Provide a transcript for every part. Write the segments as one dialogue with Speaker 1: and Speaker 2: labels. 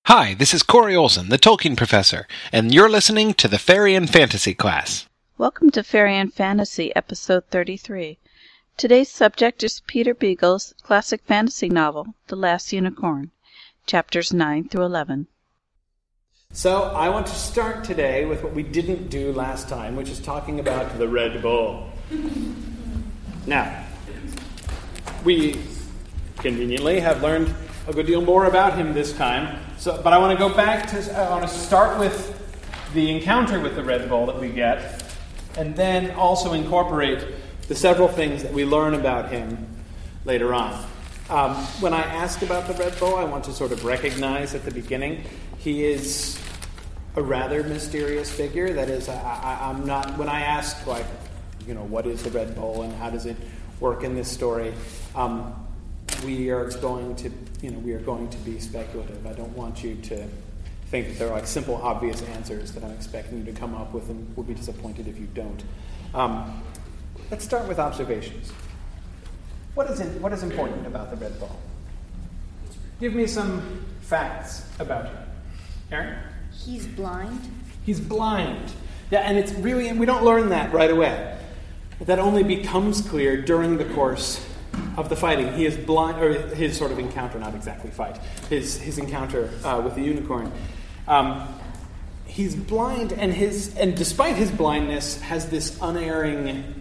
Speaker 1: Hi, this is Corey Olsen, the Tolkien professor, and you're listening to the Fairy and Fantasy class.
Speaker 2: Welcome to Fairy and Fantasy, episode 33. Today's subject is Peter Beagle's classic fantasy novel, The Last Unicorn, chapters 9 through 11.
Speaker 3: So I want to start today with what we didn't do last time, which is talking about the Red Bull. Now, we conveniently have learned a good deal more about him this time. But I want to go back to, I want to start with the encounter with the Red Bull that we get, and then also incorporate the several things that we learn about him later on. When I ask about the Red Bull, I want to sort of recognize at the beginning, he is a rather mysterious figure. That is, I'm not, when I ask, like, what is the Red Bull and how does it work in this story, we are going to be speculative. I don't want you to think that there are like simple, obvious answers that I'm expecting you to come up with, and will be disappointed if you don't. Let's start with observations. What is important about the Red Bull? Give me some facts about him. Aaron?
Speaker 4: He's blind.
Speaker 3: He's blind. Yeah, and it's really, and we don't learn that right away. That only becomes clear during the course of the fighting. He is blind, or his sort of encounter, not exactly fight, his encounter with the unicorn. He's blind, and despite his blindness, has this unerring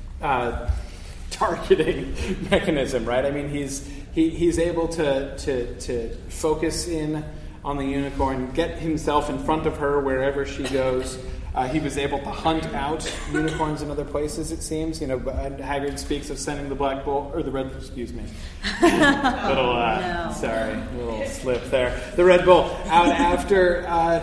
Speaker 3: targeting mechanism, right? I mean, he's able to focus in on the unicorn, get himself in front of her wherever she goes. He was able to hunt out unicorns in other places, it seems. Haggard speaks of sending the black bull, or the red, excuse me. Little slip there. The Red Bull out after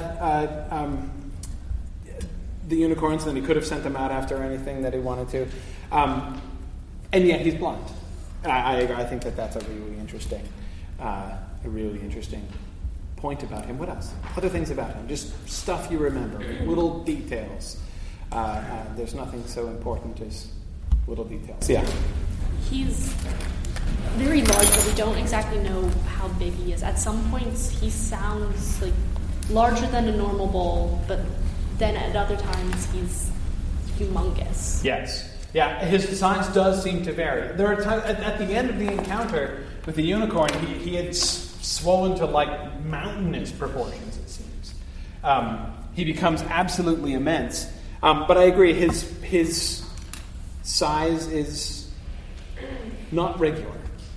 Speaker 3: the unicorns, and then he could have sent them out after anything that he wanted to. And yet he's blind. I think that's a really interesting point about him. What else? Other things about him. Just stuff you remember. Little details. There's nothing so important as little details. Yeah.
Speaker 5: He's very large, but we don't exactly know how big he is. At some points, he sounds like larger than a normal bull, but then at other times, he's humongous.
Speaker 3: Yes. Yeah, his size does seem to vary. There are times, at the end of the encounter with the unicorn, he had swollen to like mountainous proportions, it seems. He becomes absolutely immense. But I agree, his size is not regular.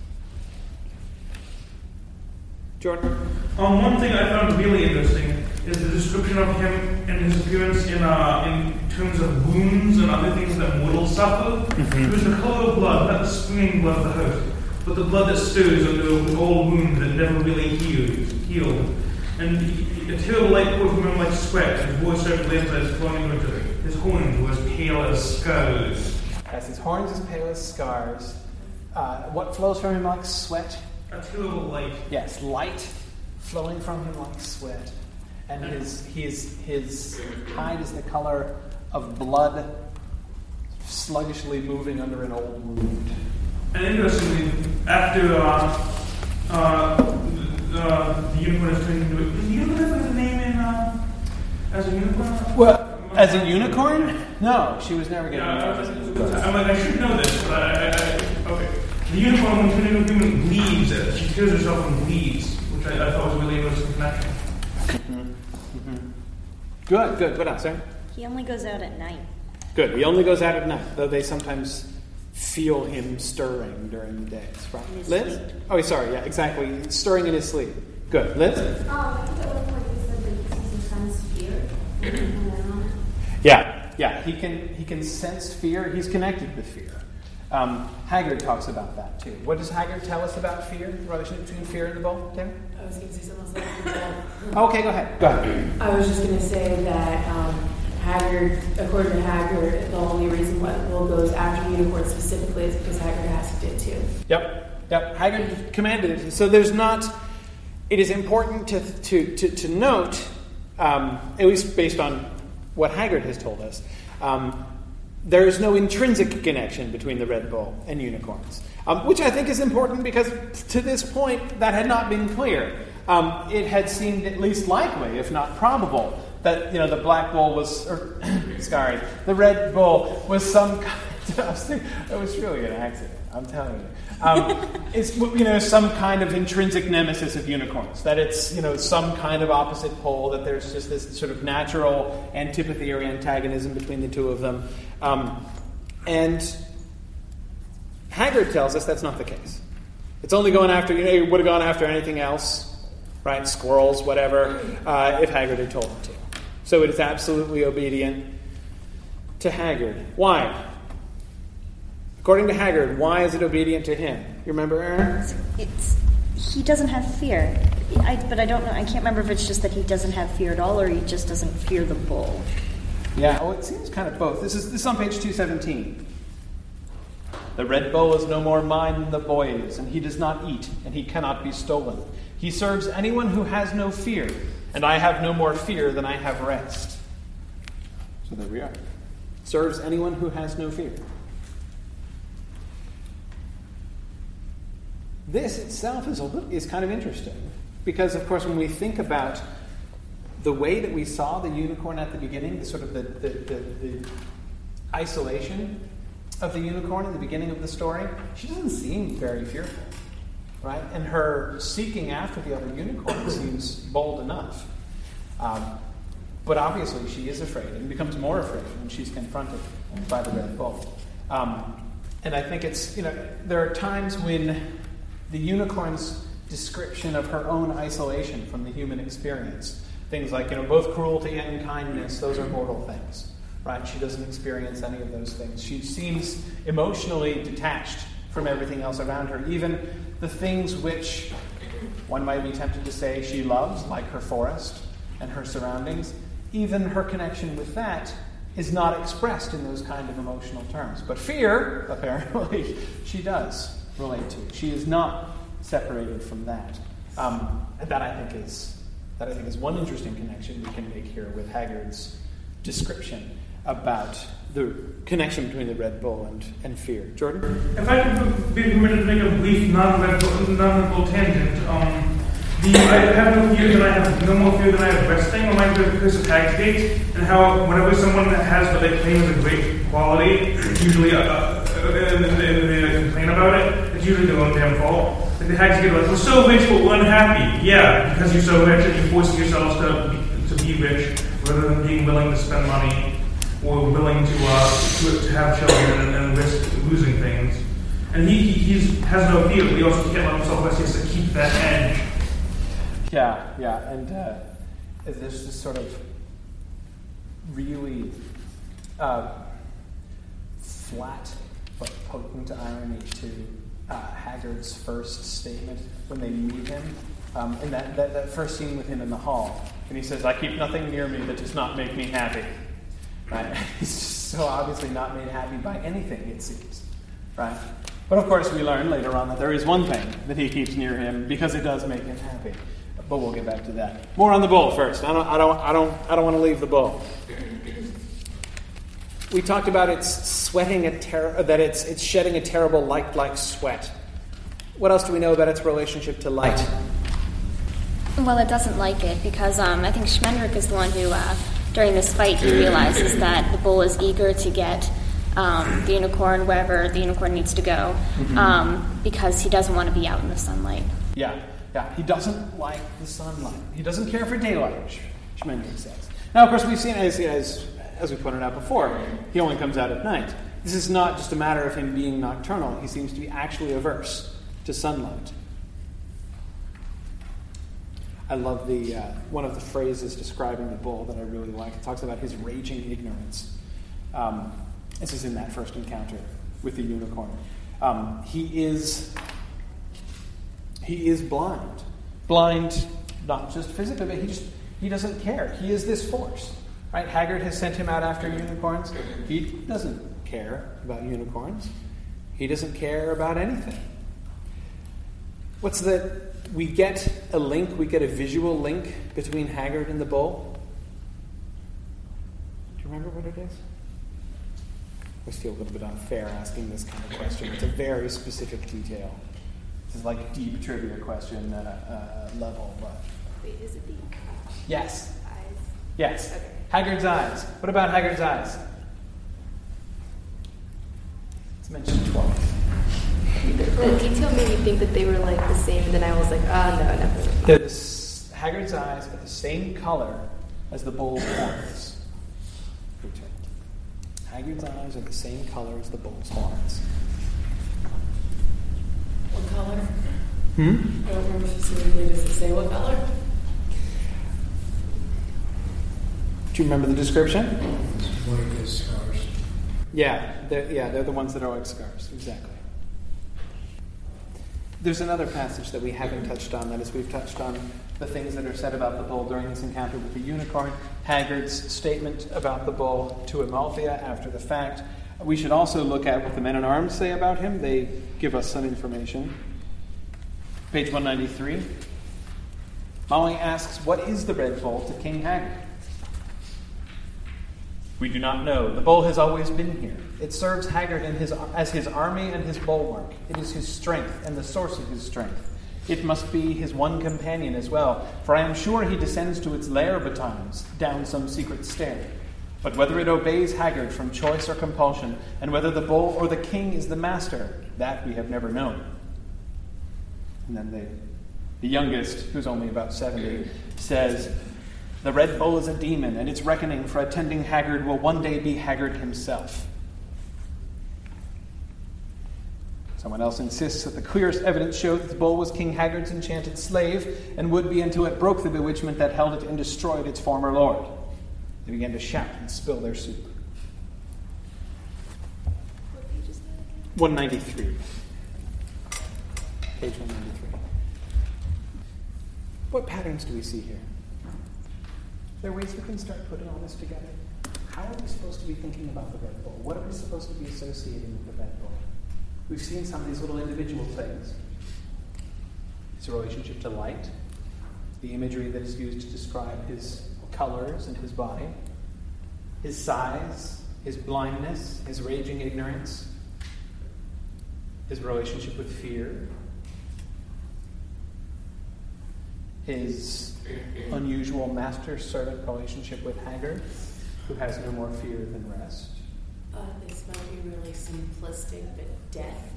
Speaker 3: Jordan?
Speaker 6: One thing I found really interesting is the description of him and his appearance in terms of wounds and other things that mortals suffer.
Speaker 3: Mm-hmm.
Speaker 6: It was the colour of blood, not the springing blood of the host, but the blood that stirs under an old wound that never really healed. And a terrible light poured from him like sweat, and his voice started as flowing into it. His horns were as pale as scars.
Speaker 3: Yes, his horns as pale as scars. What flows from him like sweat?
Speaker 6: A terrible light.
Speaker 3: Yes, light flowing from him like sweat. And his hide is the color of blood sluggishly moving under an old wound.
Speaker 6: And interestingly, after the unicorn is turned into it, does the unicorn have a name as a unicorn?
Speaker 3: Well, as a unicorn? No, she was never given a name.
Speaker 6: I should know this, but okay. The unicorn, when turned into a human, bleeds. She tears herself and bleeds, which I thought was a really interesting connection.
Speaker 3: Mm-hmm. Good. What else, Sarah?
Speaker 4: He only goes out at night.
Speaker 3: Good. He only goes out at night, though they sometimes feel him stirring during the day. Right. Liz? Sleep. Oh, sorry. Yeah, exactly. Stirring in his sleep. Good. Liz?
Speaker 7: I think at one point you said that he senses fear.
Speaker 3: Yeah. He can sense fear. He's connected with fear. Haggard talks about that too. What does Haggard tell us about fear? The relationship between fear and the bull, Tim?
Speaker 8: I was going to say something else like that.
Speaker 3: Okay, go ahead.
Speaker 8: I was just going to say that Haggard, according to Haggard, the only reason why the bull goes after unicorns specifically is because Haggard has to do it too.
Speaker 3: Yep. Haggard commanded it. So there's not. It is important to note, at least based on what Haggard has told us. There is no intrinsic connection between the Red Bull and unicorns, which I think is important because to this point that had not been clear. it had seemed at least likely, if not probable, that the black bull was, the red bull was some kind. It was really an accident. I'm telling you. It's some kind of intrinsic nemesis of unicorns. That it's some kind of opposite pole. That there's just this sort of natural antipathy or antagonism between the two of them. And Haggard tells us that's not the case. It's only going after, he would have gone after anything else, right? Squirrels, whatever, if Haggard had told him to. So it is absolutely obedient to Haggard. Why? According to Haggard, why is it obedient to him? You remember, Aaron?
Speaker 4: He doesn't have fear. But I don't know. I can't remember if it's just that he doesn't have fear at all or he just doesn't fear the bull.
Speaker 3: Yeah, it seems kind of both. This is on page 217. The red bull is no more mine than the boy is, and he does not eat, and he cannot be stolen. He serves anyone who has no fear, and I have no more fear than I have rest. So there we are. Serves anyone who has no fear. This itself is kind of interesting, because, of course, when we think about the way that we saw the unicorn at the beginning, the sort of the isolation of the unicorn in the beginning of the story, she doesn't seem very fearful, right? And her seeking after the other unicorn seems bold enough. But obviously she is afraid and becomes more afraid when she's confronted by the red bull. And I think it's, there are times when the unicorn's description of her own isolation from the human experience, things like, both cruelty and kindness, those are mortal things, right? She doesn't experience any of those things. She seems emotionally detached from everything else around her, even the things which one might be tempted to say she loves, like her forest and her surroundings. Even her connection with that is not expressed in those kind of emotional terms. But fear, apparently, she does relate to. She is not separated from that. That I think is one interesting connection we can make here with Haggard's description about the connection between the red bull and fear. Jordan?
Speaker 6: If I could be permitted to make a brief non-red bull tangent, I have no fear that I have no more fear than I have resting reminds me of the Curse of Hagsgate, and how whenever someone has what they claim is a great quality, usually they complain about it, it's usually their own damn fault. Like the Hagsgate are like, we're so rich but we're unhappy. Yeah, because you're so rich and you're forcing yourselves to be rich rather than being willing to spend money or willing to have children and risk losing things. And he has no fear, but he also can't let himself rest. He has to keep that edge.
Speaker 3: Yeah, and there's this sort of really flat but potent irony to Haggard's first statement when they meet him, in that first scene with him in the hall. And he says, I keep nothing near me that does not make me happy. Right? He's just so obviously not made happy by anything, it seems. Right? But of course we learn later on that there is one thing that he keeps near him because it does make him happy. But we'll get back to that. More on the bull first. I don't want to leave the bull. We talked about it's sweating that it's shedding a terrible light-like sweat. What else do we know about its relationship to light?
Speaker 9: Well, it doesn't like it because I think Schmendrick is the one who, during this fight, he realizes that the bull is eager to get the unicorn wherever the unicorn needs to go, because he doesn't want to be out in the sunlight.
Speaker 3: Yeah, he doesn't like the sunlight. He doesn't care for daylight, Schmendrick says. Now, of course, we've seen, as we pointed out before, he only comes out at night. This is not just a matter of him being nocturnal. He seems to be actually averse to sunlight. I love one of the phrases describing the bull that I really like. It talks about his raging ignorance. This is in that first encounter with the unicorn. He is blind. Blind, not just physically, but he doesn't care. He is this force. Right? Haggard has sent him out after unicorns. He doesn't care about unicorns. He doesn't care about anything. We get a visual link between Haggard and the bull. Do you remember what it is? I always feel a little bit unfair asking this kind of question. It's a very specific detail. This is like deep trivia question level.
Speaker 8: Wait, is it the
Speaker 3: Yes.
Speaker 8: eyes?
Speaker 3: Yes.
Speaker 8: Okay.
Speaker 3: Haggard's eyes. What about Haggard's eyes? It's mentioned twice.
Speaker 8: The detail made me think that they were like the same, and then I was like, no, never.
Speaker 3: Haggard's eyes are the same color as the bull's horns. Haggard's eyes are the same color as the bull's horns.
Speaker 8: What color?
Speaker 3: Hmm?
Speaker 8: I don't remember specifically. Does it say what color?
Speaker 3: Do you remember the description?
Speaker 10: One of his scars.
Speaker 3: Yeah, they're the ones that are like scars. Exactly. There's another passage that we haven't touched on. That is, we've touched on the things that are said about the bull during his encounter with the unicorn, Haggard's statement about the bull to Amalthea after the fact. We should also look at what the men-at-arms say about him. They give us some information. Page 193. Molly asks, what is the red bull to King Haggard? We do not know. The bull has always been here. It serves Haggard as his army and his bulwark. It is his strength and the source of his strength. It must be his one companion as well, for I am sure he descends to its lair betimes, down some secret stair. But whether it obeys Haggard from choice or compulsion, and whether the bull or the king is the master, that we have never known. And then the youngest, who's only about 70, says, the red bull is a demon, and its reckoning for attending Haggard will one day be Haggard himself. Someone else insists that the clearest evidence showed that the bull was King Haggard's enchanted slave, and would be until it broke the bewitchment that held it and destroyed its former lord. They began to shout and spill their soup.
Speaker 8: What page is that?
Speaker 3: 193. Page 193. What patterns do we see here? There are ways we can start putting all this together. How are we supposed to be thinking about the red bull? What are we supposed to be associating with the red bull? We've seen some of these little individual things. His relationship to light, the imagery that is used to describe his colors and his body, his size, his blindness, his raging ignorance, his relationship with fear, his unusual master-servant relationship with Haggard, who has no more fear than rest.
Speaker 8: This might be really simplistic, but death.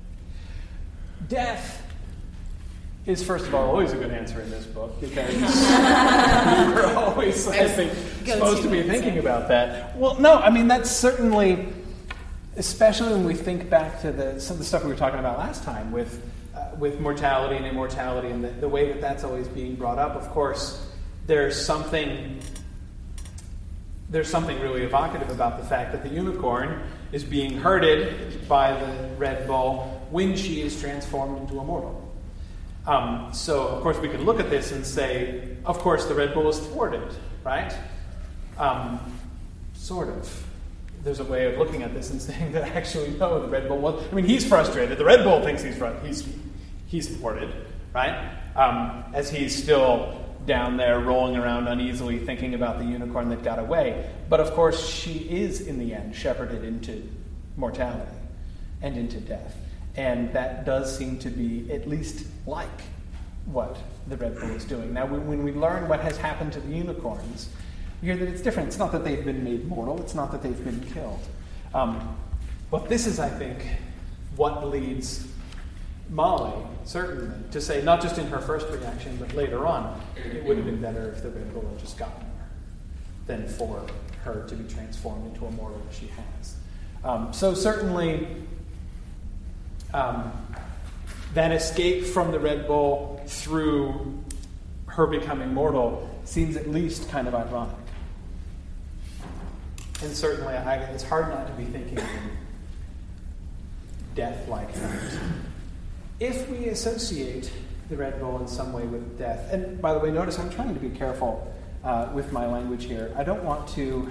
Speaker 3: Death is, first of all, always a good answer in this book, because we're always, I think, supposed to be thinking about that. Well, no, I mean, that's certainly, especially when we think back to some of the stuff we were talking about last time with mortality and immortality and the way that that's always being brought up. Of course, there's something really evocative about the fact that the unicorn is being herded by the red bull when she is transformed into a mortal. So, of course, we can look at this and say, of course, the red bull is thwarted, right? Sort of. There's a way of looking at this and saying that actually, no, the red bull was... I mean, he's frustrated. The red bull thinks he's thwarted, right? As he's still down there rolling around uneasily thinking about the unicorn that got away. But of course, she is, in the end, shepherded into mortality and into death. And that does seem to be at least like what the red bull is doing. Now, when we learn what has happened to the unicorns, you hear that it's different. It's not that they've been made mortal. It's not that they've been killed. But this is, I think, what leads Molly, certainly, to say, not just in her first reaction, but later on, it would have been better if the red bull had just gotten her than for her to be transformed into a mortal as she has. So certainly, that escape from the red bull through her becoming mortal seems at least kind of ironic. And certainly, it's hard not to be thinking in death-like terms. If we associate the red bull in some way with death, and by the way, notice I'm trying to be careful with my language here. I don't want to...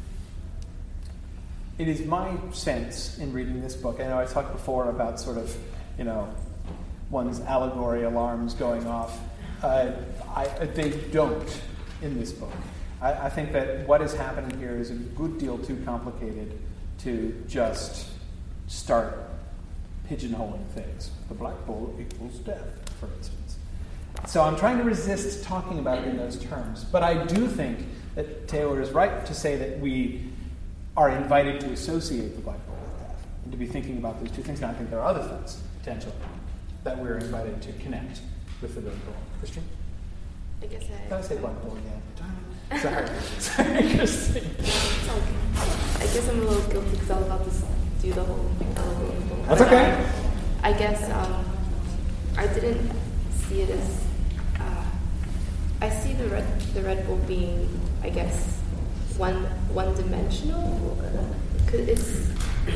Speaker 3: It is my sense in reading this book, I know I talked before about sort of, one's allegory alarms going off. They don't in this book. I think that what is happening here is a good deal too complicated to just start pigeonholing things. The black bull equals death, for instance. So I'm trying to resist talking about it in those terms. But I do think that Taylor is right to say that we are invited to associate the black bull with death and to be thinking about those two things. Now, I think there are other things, potentially, that we're invited to connect with the red bull. Christian?
Speaker 8: I guess
Speaker 3: Did I say black bull again? Sorry, Christine.
Speaker 8: I guess I'm a little guilty because I was about to do the whole bull.
Speaker 3: That's okay.
Speaker 8: I guess I didn't see it as. I see the red bull being, I guess, one dimensional. It's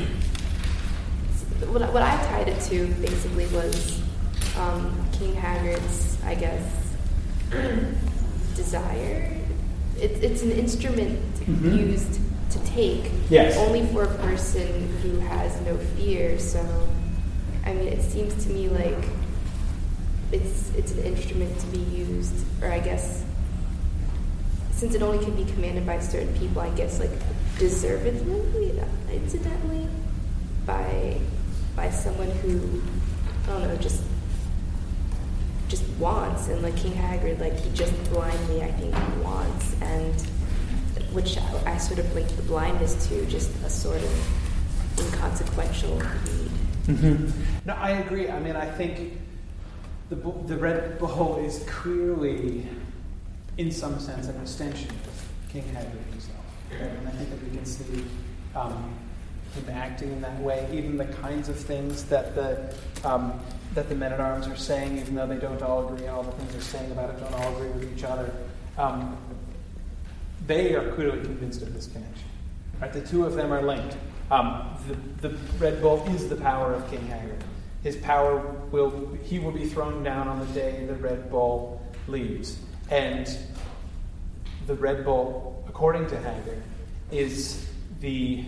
Speaker 8: what I tied it to basically was King Haggard's, I guess, desire. It's an instrument used to take only for a person who has no fear. So, I mean, it seems to me like it's an instrument to be used, or I guess, since it only can be commanded by certain people, I guess, like, deservedly, incidentally, by someone who, I don't know, just wants. And like King Haggard, like, he just blindly, I think, wants, and which I sort of link the blindness to just a sort of inconsequential need.
Speaker 3: Mm-hmm. No, I agree. I mean, I think the red bull is clearly, in some sense, an extension of King Haggard himself. And I think that we can see him acting in that way. Even the kinds of things that the men-at-arms are saying, even though they don't all agree, all the things they're saying about it don't all agree with each other, they are clearly convinced of this connection. Right? The two of them are linked. The red bull is the power of King Haggard. His power will be thrown down on the day the red bull leaves. And the red bull, according to Haggard, is the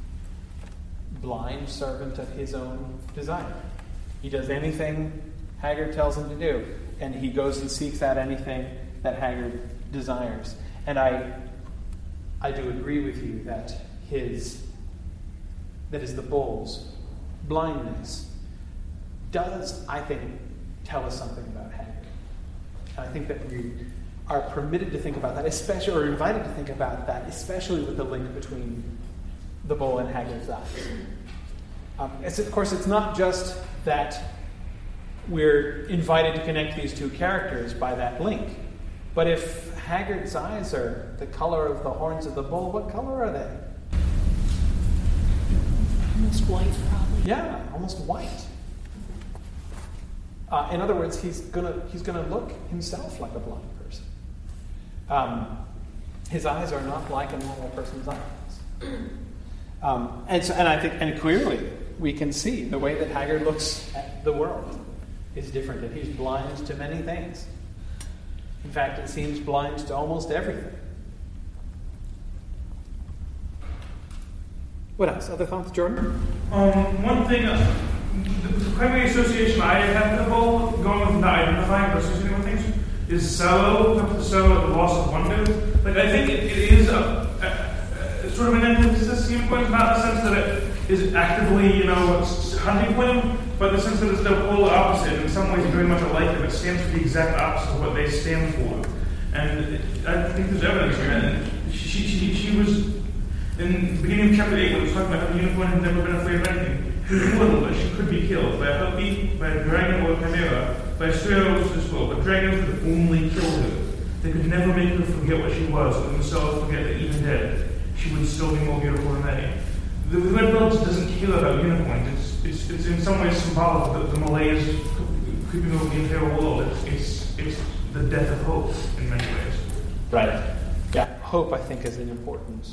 Speaker 3: blind servant of his own desire. He does anything Haggard tells him to do, and he goes and seeks out anything that Haggard desires. And I do agree with you that the bull's blindness does, I think, tell us something about Haggard. And I think that we are permitted to think about that, especially, or invited to think about that, especially with the link between the bull and Haggard's eyes. Of course, it's not just that we're invited to connect these two characters by that link, but if Haggard's eyes are the color of the horns of the bull, what color are they?
Speaker 5: Almost white, probably.
Speaker 3: Yeah, almost white. In other words, he's gonna look himself like a blind person. His eyes are not like a normal person's eyes. And I think clearly we can see the way that Haggard looks at the world is different, and he's blind to many things. In fact, it seems blind to almost everything. What else? Other thoughts, Jordan?
Speaker 6: One thing, the primary association I have with the bull, going with not identifying but associating with things, is Salo, the loss of wonder. Like, I think it is sort of an antithesis point, not in the sense that it is actively, hunting for them, but in the sense that it's the polar opposite. In some ways, very much alike, and it stands for the exact opposite of what they stand for. And I think there's evidence here. And she was, in the beginning of chapter 8, when it was talking about how the unicorn had never been afraid of anything, she was little, but she could be killed by a Hopi, by a dragon or a chimera, by a Strauss as well. But dragons could only kill her. They could never make her forget what she was, or themselves forget that even dead, she would still be more beautiful than they. The red bull doesn't care about unicorns. It's in some ways symbolic that the Malays creeping over the entire world. It's the death of hope in many ways.
Speaker 3: Right. Yeah. Hope, I think, is an important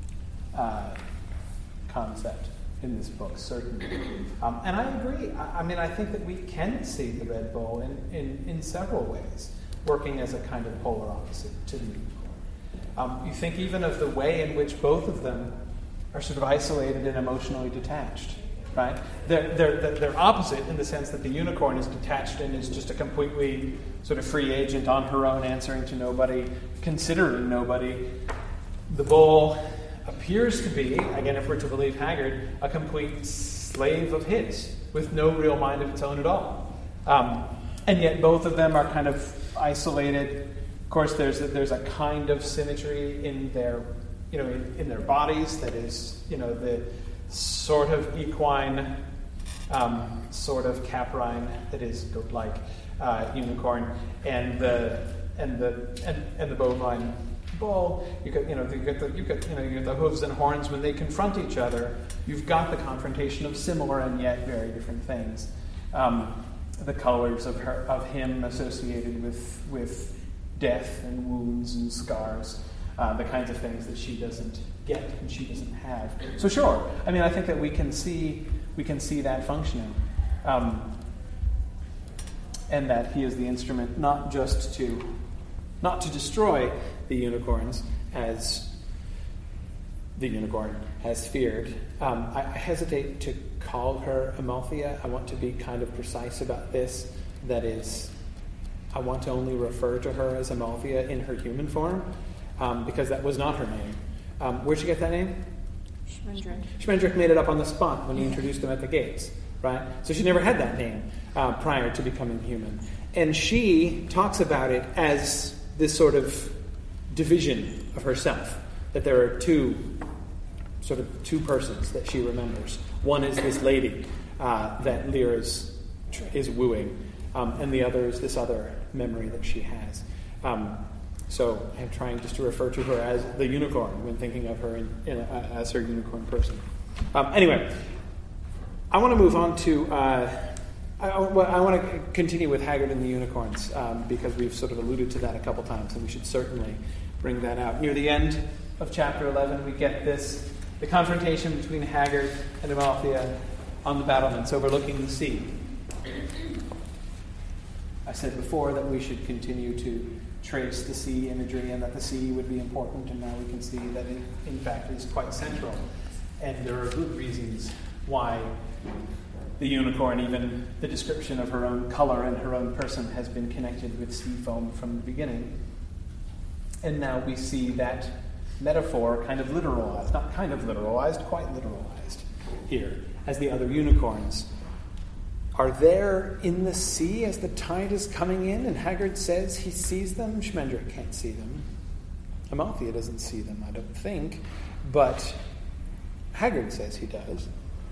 Speaker 3: concept in this book, certainly. And I agree. I think that we can see the red bull in several ways, working as a kind of polar opposite to the unicorn. You think even of the way in which both of them are sort of isolated and emotionally detached, right? They're opposite in the sense that the unicorn is detached and is just a completely sort of free agent on her own, answering to nobody, considering nobody. The bull appears to be, again, if we're to believe Haggard, a complete slave of his, with no real mind of its own at all. And yet both of them are kind of isolated. Of course, there's a kind of symmetry in their, in their bodies that is, the sort of equine, sort of caprine that is goat-like unicorn, and the bovine bull. You get the hooves and horns. When they confront each other, you've got the confrontation of similar and yet very different things. The colors of him associated with death and wounds and scars, the kinds of things that she doesn't get and she doesn't have. So sure, I think that we can see that functioning, and that he is the instrument not just to destroy the unicorns as the unicorn has feared. I hesitate to call her Amalthea. I want to be kind of precise about this. That is, I want to only refer to her as Amalthea in her human form, because that was not her name. Where'd she get that name?
Speaker 5: Schmendrick.
Speaker 3: Schmendrick made it up on the spot when he introduced them at the gates, right? So she never had that name prior to becoming human. And she talks about it as this sort of division of herself, that there are two persons that she remembers. One is this lady that Lear is wooing, and the other is this other memory that she has. So I'm trying just to refer to her as the unicorn when thinking of her as her unicorn person. Anyway, I want to move on to... I want to continue with Haggard and the unicorns, because we've sort of alluded to that a couple times, and we should certainly bring that out. Near the end of chapter 11, we get the confrontation between Haggard and Amalthea on the battlements overlooking the sea. I said before that we should continue to trace the sea imagery and that the sea would be important, and now we can see that it, in fact, is quite central. And there are good reasons why the unicorn, even the description of her own color and her own person, has been connected with sea foam from the beginning. And now we see that metaphor kind of literalized, not kind of literalized, quite literalized here, as the other unicorns are there in the sea as the tide is coming in, and Haggard says he sees them. Schmendrick can't see them. Amalthea doesn't see them, I don't think, but Haggard says he does.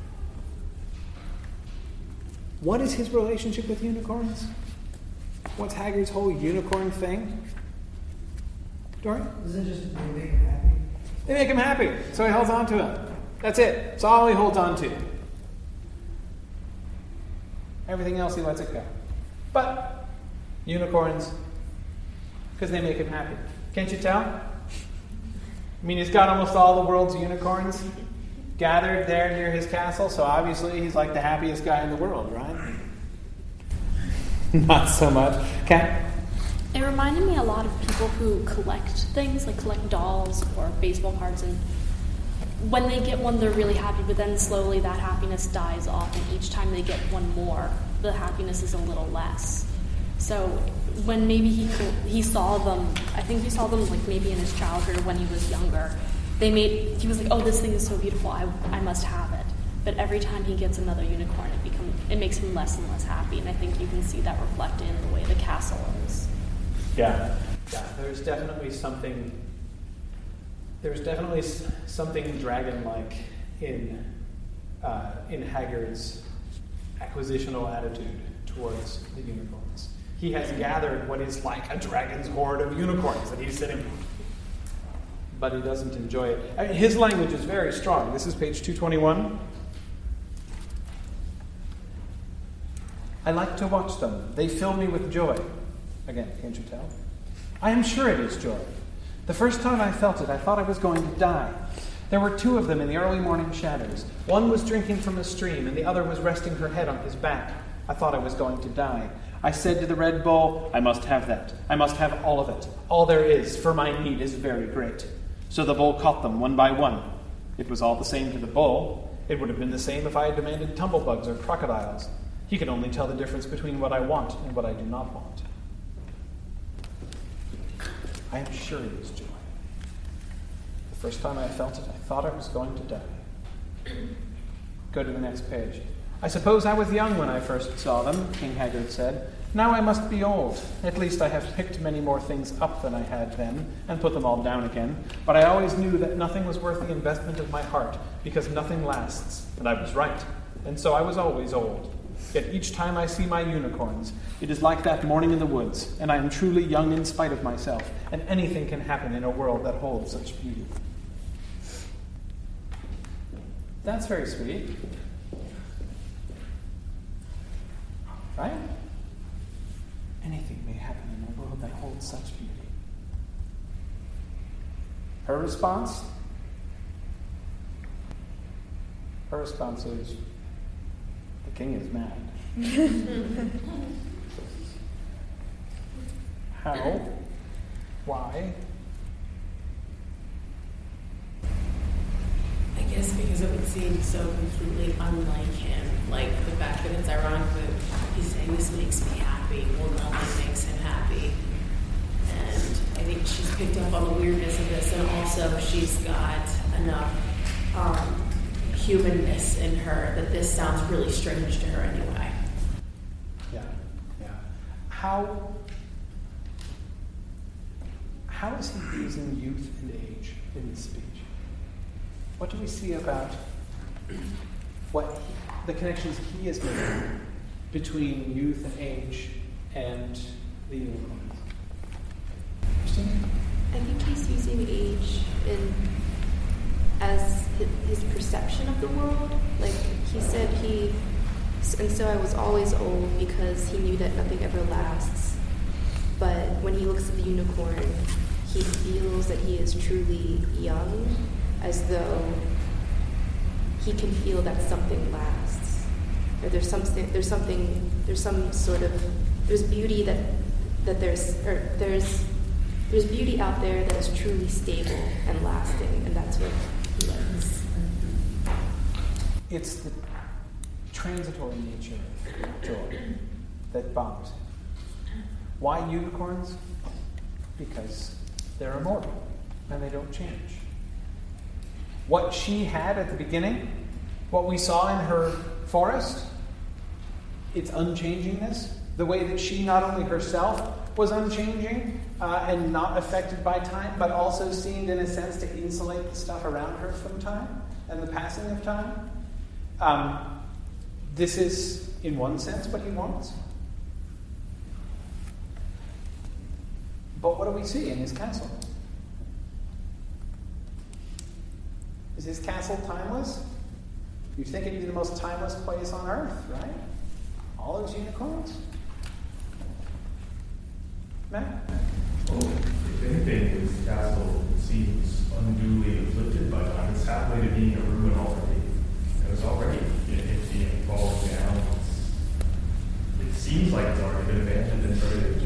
Speaker 3: What is his relationship with unicorns? What's Haggard's whole unicorn thing? Dorian?
Speaker 10: Isn't it just they make him happy?
Speaker 3: They make him happy, so he holds on to them. That's it. That's all he holds on to. Everything else he lets it go. But unicorns, because they make him happy. Can't you tell? He's got almost all the world's unicorns gathered there near his castle, so obviously he's like the happiest guy in the world, right? Not so much. Kat?
Speaker 5: It reminded me a lot of people who collect things, like collect dolls or baseball cards, and when they get one, they're really happy, but then slowly that happiness dies off, and each time they get one more, the happiness is a little less. So when maybe he saw them, I think he saw them like maybe in his childhood or when he was younger, he was like, oh, this thing is so beautiful, I must have it. But every time he gets another unicorn, it makes him less and less happy, and I think you can see that reflected in the way the castle is.
Speaker 3: Yeah. There's definitely something dragon-like in Haggard's acquisitional attitude towards the unicorns. He has gathered what is like a dragon's hoard of unicorns that he's sitting on, but he doesn't enjoy it. His language is very strong. This is page 221. I like to watch them. They fill me with joy. Again, can't you tell? I am sure it is joy. The first time I felt it, I thought I was going to die. There were two of them in the early morning shadows. One was drinking from a stream, and the other was resting her head on his back. I thought I was going to die. I said to the Red Bull, I must have that. I must have all of it. All there is, for my need is very great. So the bull caught them one by one. It was all the same to the bull. It would have been the same if I had demanded tumblebugs or crocodiles. He could only tell the difference between what I want and what I do not want. I am sure it is joy. The first time I felt it, I thought I was going to die. Go to the next page. I suppose I was young when I first saw them, King Haggard said. Now I must be old. At least I have picked many more things up than I had then, and put them all down again. But I always knew that nothing was worth the investment of my heart, because nothing lasts. And I was right. And so I was always old. Yet each time I see my unicorns, it is like that morning in the woods, and I am truly young in spite of myself, and anything can happen in a world that holds such beauty. That's very sweet. Right? Anything may happen in a world that holds such beauty. Her response? Her response is, the king is mad. How? Why?
Speaker 11: I guess because it would seem so completely unlike him. Like the fact that it's ironic that he's saying this makes me happy. Well, nothing makes him happy. And I think she's picked up on the weirdness of this, and also she's got enough humanness in her that this sounds really strange to her anyway.
Speaker 3: Yeah. How is he using youth and age in this speech? What do we see about the connections he is making between youth and age and the unicorns? Interesting.
Speaker 8: I think he's using age as his perception of the world. Like he said, and so I was always old because he knew that nothing ever lasts. But when he looks at the unicorn, he feels that he is truly young, as though he can feel that something lasts. Or there's beauty there's beauty out there that is truly stable and lasting, and that's what he likes.
Speaker 3: It's the transitory nature of joy that bothers him. Why unicorns? Because they're immortal and they don't change. What she had at the beginning, what we saw in her forest, its unchangingness, the way that she not only herself was unchanging and not affected by time, but also seemed in a sense to insulate the stuff around her from time and the passing of time. This is, in one sense, what he wants. But what do we see in his castle? Is his castle timeless? You'd think it'd be the most timeless place on earth, right? All those unicorns? Matt?
Speaker 12: Well, if anything, his castle seems unduly afflicted by time. It's halfway to being a ruin already. It was already empty and falling down. It seems like it's already been abandoned and started.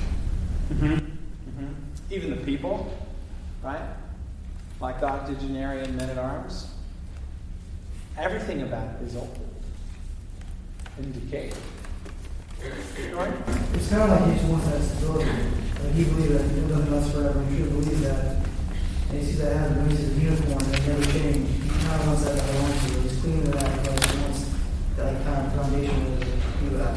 Speaker 3: Even the people, right? Like the octogenarian men-at-arms. Everything about it is old and decayed. Right?
Speaker 10: It's kind of like he just wants that stability. Like he believes that it doesn't last forever. He truly believes that. And he sees that it has when he sees a uniform that never change. He kind of wants that to hold on to. He's clinging to that because he wants that kind of foundation to do that.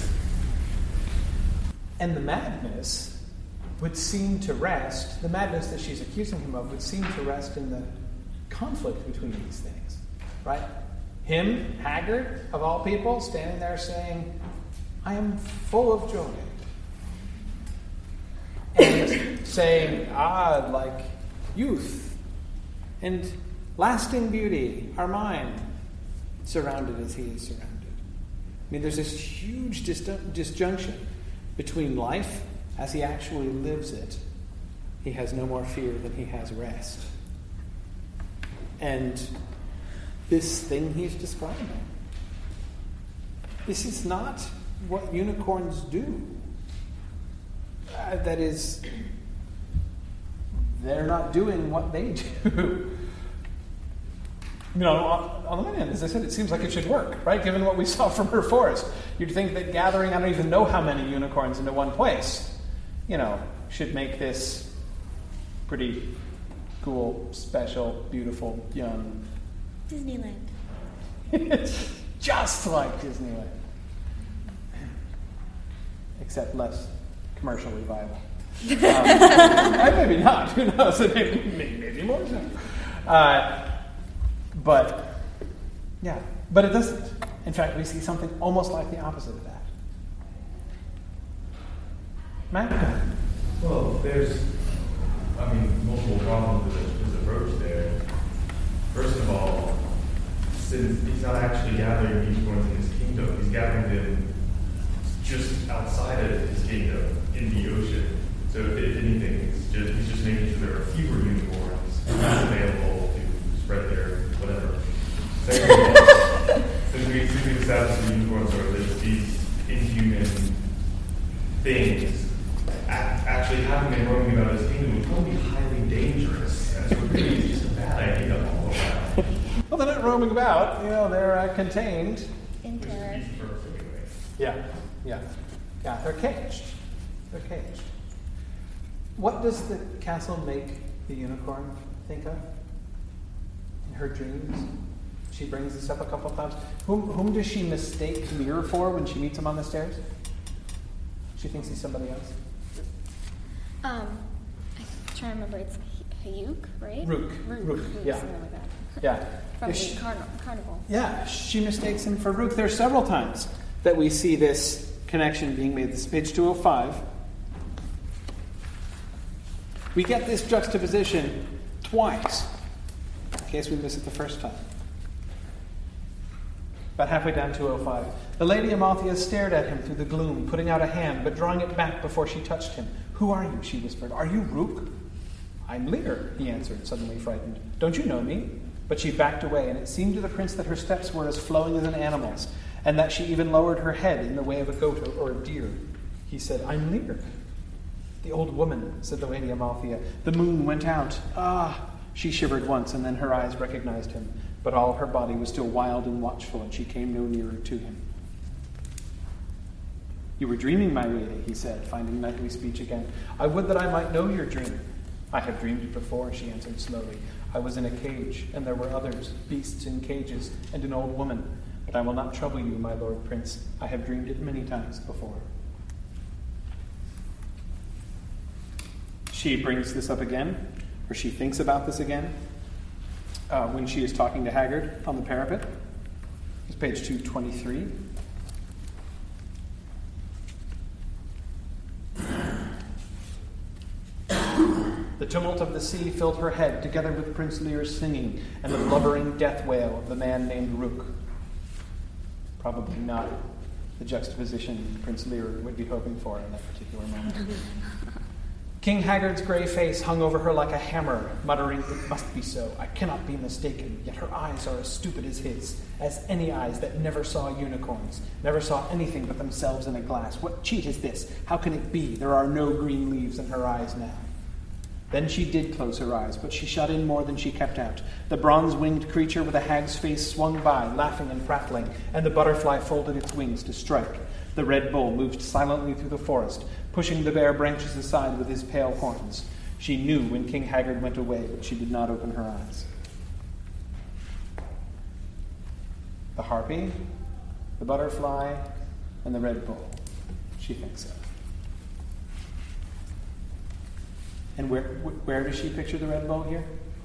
Speaker 3: And the madness would seem to rest, the madness that she's accusing him of would seem to rest in the conflict between these things, right? Him, Haggard, of all people, standing there saying, I am full of joy. And saying, like youth and lasting beauty are mine, surrounded as he is surrounded. I mean, there's this huge disjunction between life as he actually lives it. He has no more fear than he has rest. And this thing he's describing, this is not what unicorns do. That is, they're not doing what they do. On the one hand, as I said, it seems like it should work, right? Given what we saw from her forest. You'd think that gathering, I don't even know how many unicorns into one place, should make this pretty cool, special, beautiful, young.
Speaker 4: Disneyland.
Speaker 3: just like Disneyland. Except less commercially viable. Maybe not. Who knows? Maybe more so. But it doesn't. In fact, we see something almost like the opposite of that. Matt?
Speaker 12: Well, there's, multiple problems with his approach there. First of all, since he's not actually gathering unicorns in his kingdom, he's gathering them just outside of his kingdom, in the ocean. So if anything, he's just making sure there are fewer unicorns available to spread their whatever. Second of all, since we established the unicorns are these inhuman things, actually having them roaming about his kingdom would probably be highly dangerous. And so really it's just a bad idea all around.
Speaker 3: Well, they're not roaming about. They're contained.
Speaker 9: In terror.
Speaker 3: Yeah, they're caged. What does the castle make the unicorn think of? In her dreams? She brings this up a couple of times. Whom does she mistake Lear for when she meets him on the stairs? She thinks he's somebody else.
Speaker 9: I'm trying to remember. It's Hayuk, right?
Speaker 3: Rook, yeah.
Speaker 9: Something like that.
Speaker 3: Yeah.
Speaker 9: From the carnival.
Speaker 3: Yeah, she mistakes him for Rook. There are several times that we see this connection being made. This is page 205. We get this juxtaposition twice, in case we miss it the first time. About halfway down 205. The Lady Amalthea stared at him through the gloom, putting out a hand, but drawing it back before she touched him. "Who are you?" she whispered. "Are you Rook?" "I'm Lear," he answered, suddenly frightened. "Don't you know me?" But she backed away, and it seemed to the prince that her steps were as flowing as an animal's, and that she even lowered her head in the way of a goat or a deer. He said, "I'm Lear." "The old woman," said the Lady Amalthea. "The moon went out." "Ah!" She shivered once, and then her eyes recognized him, but all her body was still wild and watchful, and she came no nearer to him. "You were dreaming, my lady," he said, finding knightly speech again. "I would that I might know your dream." "I have dreamed it before," she answered slowly. "I was in a cage, and there were others, beasts in cages, and an old woman. But I will not trouble you, my lord prince. I have dreamed it many times before." She brings this up again, or she thinks about this again, when she is talking to Haggard on the parapet. It's page 223. The tumult of the sea filled her head, together with Prince Lear's singing and the blubbering death wail of the man named Rook. Probably not the juxtaposition Prince Lear would be hoping for in that particular moment. King Haggard's gray face hung over her like a hammer, muttering, "It must be so. I cannot be mistaken." Yet her eyes are as stupid as his, as any eyes that never saw unicorns, never saw anything but themselves in a glass. What cheat is this? How can it be? There are no green leaves in her eyes now. Then she did close her eyes, but she shut in more than she kept out. The bronze-winged creature with a hag's face swung by, laughing and prattling, and the butterfly folded its wings to strike. The Red Bull moved silently through the forest, pushing the bare branches aside with his pale horns. She knew when King Haggard went away, but she did not open her eyes. The harpy, the butterfly, and the Red Bull. She thinks so. And where does she picture the Red Bull here?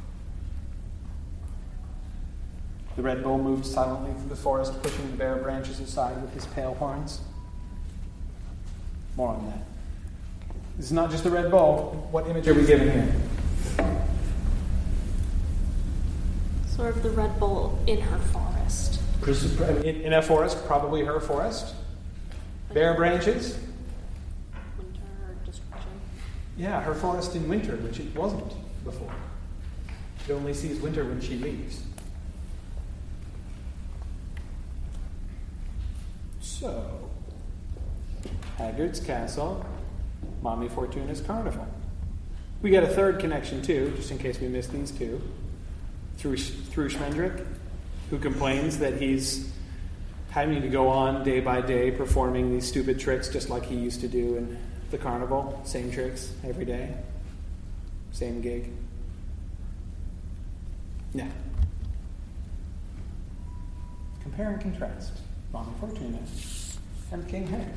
Speaker 3: The Red Bull moved silently through the forest, pushing the bare branches aside with his pale horns. More on that. This is not just the Red Bull. What image are we given here?
Speaker 5: Sort of the Red Bull in her forest.
Speaker 3: In a forest, probably her forest. Bare branches.
Speaker 5: Winter destruction.
Speaker 3: Yeah, her forest in winter, which it wasn't before. It only sees winter when she leaves. So, Haggard's Castle, Mommy Fortuna's Carnival. We get a third connection too, just in case we missed these two, through Schmendrick, who complains that he's having to go on day by day performing these stupid tricks just like he used to do in the carnival. Same tricks every day. Same gig. No. Compare and contrast Mommy Fortuna and King Haggard.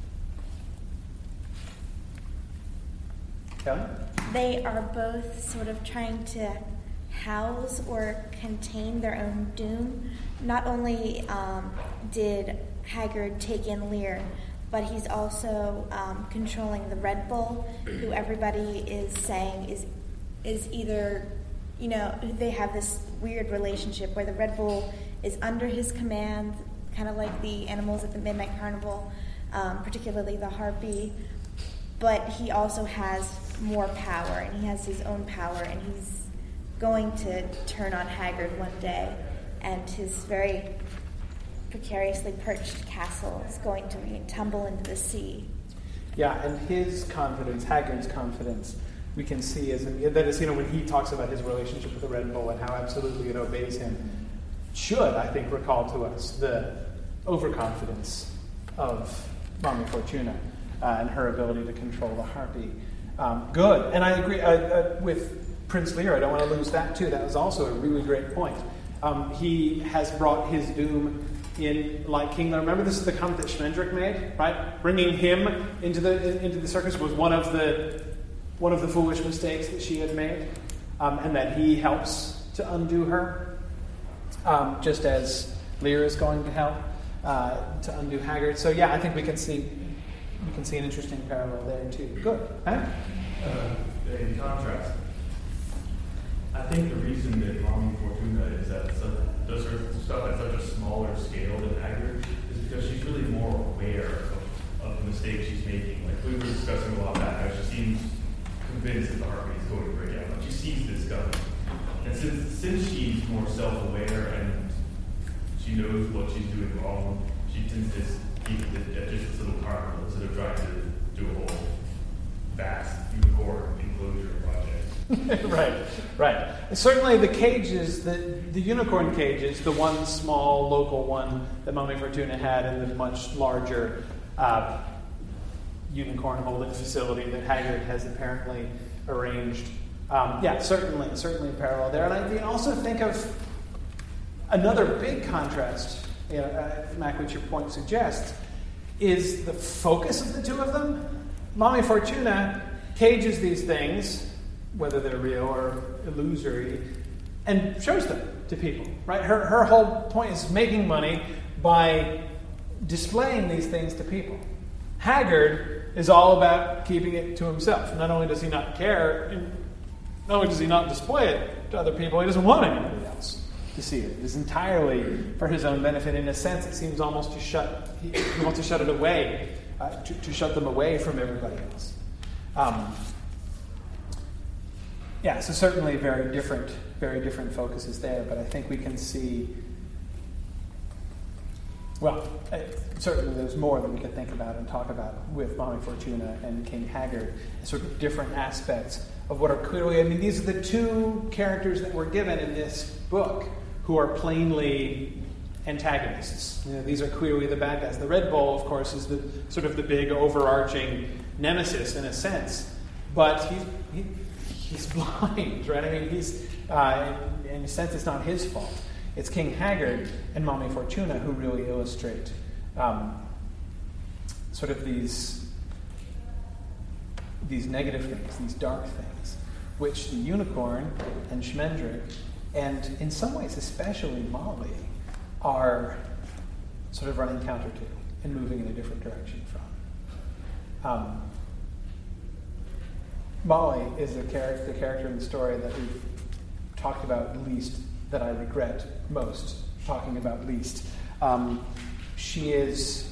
Speaker 3: Kelly?
Speaker 13: They are both sort of trying to house or contain their own doom. Not only did Haggard take in Lear, but he's also controlling the Red Bull, who everybody is saying is either, they have this weird relationship where the Red Bull is under his command, kind of like the animals at the Midnight Carnival, particularly the harpy, but he also has more power, and he has his own power, and he's going to turn on Haggard one day, and his very precariously perched castle is going to tumble into the sea.
Speaker 3: Yeah, and his confidence, Haggard's confidence, we can see when he talks about his relationship with the Red Bull and how absolutely it obeys him, should, I think, recall to us the overconfidence of Mommy Fortuna and her ability to control the harpy. Good. And I agree with Prince Lear. I don't want to lose that, too. That was also a really great point. He has brought his doom in like King Lear. Remember, this is the comment that Schmendrick made, right? Bringing him into the circus was one of the foolish mistakes that she had made, and that he helps to undo her, just as Lear is going to help to undo Haggard. So yeah, I think we can see an interesting parallel there too. Good. Huh?
Speaker 12: In contrast, I think the reason that Mommy Fortuna does her stuff at such a smaller scale than Haggard is because she's really more aware of the mistakes she's making. Like we were discussing a while back, how she seems convinced that the harpy is going to break out. Like she sees this coming. And since she's more self-aware and she knows what she's doing wrong, she tends to keep it at just this little carnival instead of trying to do a whole vast unicorn enclosure project.
Speaker 3: Right. Certainly the cages, the unicorn cages, the one small local one that Mommy Fortuna had and the much larger unicorn holding facility that Haggard has apparently arranged. Certainly a parallel there. And I also think of another big contrast, Mac, which your point suggests, is the focus of the two of them. Mommy Fortuna cages these things, whether they're real or illusory, and shows them to people, right? Her whole point is making money by displaying these things to people. Haggard is all about keeping it to himself. Not only does he not care, not only does he not display it to other people, he doesn't want anybody else to see it. It is entirely for his own benefit. In a sense, it seems almost he wants to shut it away, to shut them away from everybody else. So certainly very different focuses there, but I think we can see, certainly there's more that we could think about and talk about with Mommy Fortuna and King Haggard, sort of different aspects of what are clearly, these are the two characters that we're given in this book who are plainly antagonists. These are clearly the bad guys. The Red Bull, of course, is the sort of the big overarching nemesis in a sense, but he's blind, right? He's in a sense, it's not his fault. It's King Haggard and Mommy Fortuna who really illustrate sort of these negative things, these dark things, which the unicorn and Schmendrick, and in some ways especially Molly, are sort of running counter to and moving in a different direction from. Molly is the character in the story that we've talked about least, that I regret most talking about least. She is,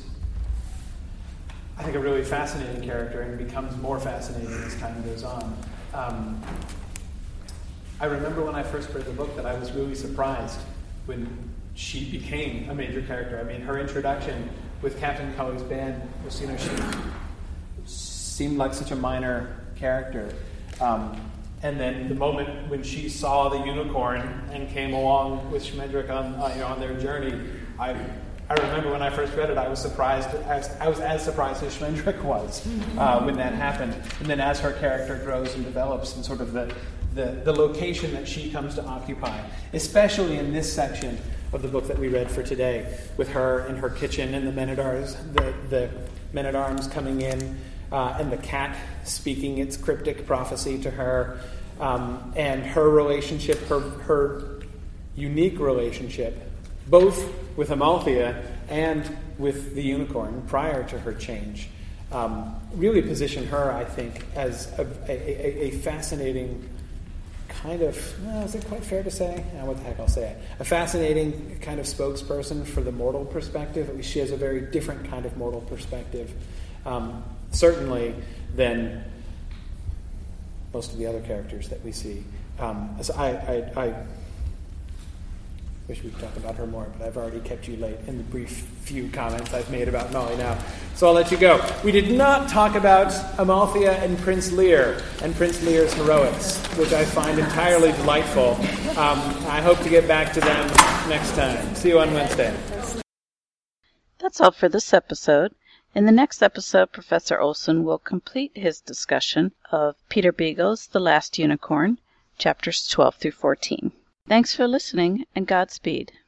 Speaker 3: I think, a really fascinating character and becomes more fascinating as time goes on. I remember when I first read the book that I was really surprised when she became a major character. Her introduction with Captain Cully's band was, she seemed like such a minor character. And then the moment when she saw the unicorn and came along with Schmendrick on their journey, I remember when I first read it, I was surprised. I was as surprised as Schmendrick was when that happened. And then as her character grows and develops, and sort of the location that she comes to occupy, especially in this section of the book that we read for today, with her in her kitchen and the Men-at-Arms coming in, and the cat speaking its cryptic prophecy to her, and her relationship, her unique relationship, both with Amalthea and with the unicorn prior to her change, really position her, I think, as a fascinating kind of, is it quite fair to say? What the heck, I'll say it. A fascinating kind of spokesperson for the mortal perspective. At least she has a very different kind of mortal perspective, certainly than most of the other characters that we see. I wish we'd talk about her more, but I've already kept you late in the brief few comments I've made about Molly now. So I'll let you go. We did not talk about Amalthea and Prince Lear and Prince Lear's heroics, which I find entirely delightful. I hope to get back to them next time. See you on Wednesday.
Speaker 2: That's all for this episode. In the next episode, Professor Olson will complete his discussion of Peter Beagle's The Last Unicorn, chapters 12 through 14. Thanks for listening, and Godspeed.